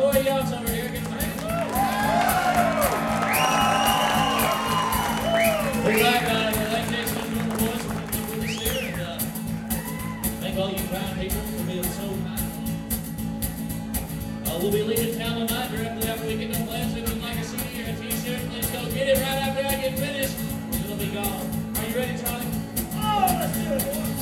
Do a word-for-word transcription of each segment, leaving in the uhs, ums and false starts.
Corey Young's over here. Give him a hand. We like, uh, we like Jason and Norman Boys for being with us here, and uh, thank all you fine people for being so kind. Uh, we'll be leaving town tonight directly after we get done playing. So if you'd like to see your t-shirt, please go get it right after I get finished. It'll be gone. Are you ready, Charlie? Oh, let's do it, boys.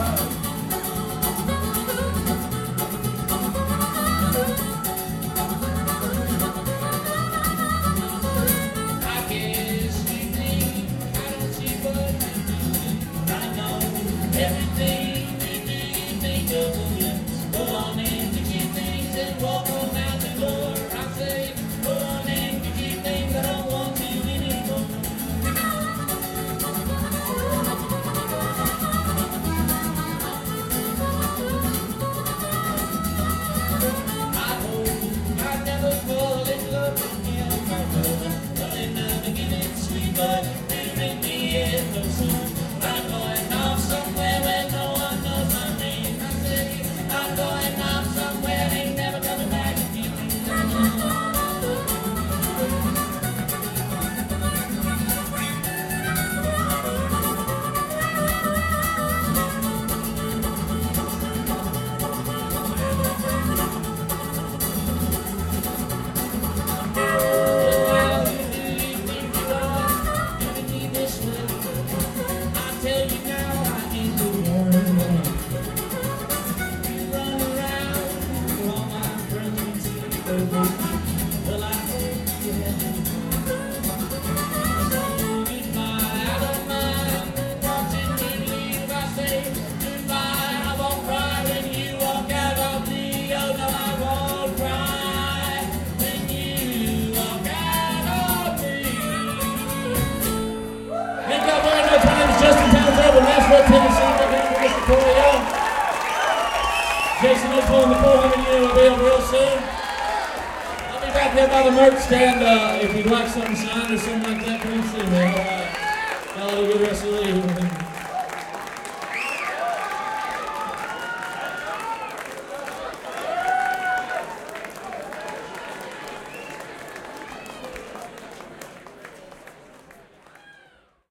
Jason Osborne, the four hundred unit will be on real soon. I'll be back there by the merch stand uh, if you'd like something signed or something like that pretty soon, man. All right. Y'all have a good rest of the evening.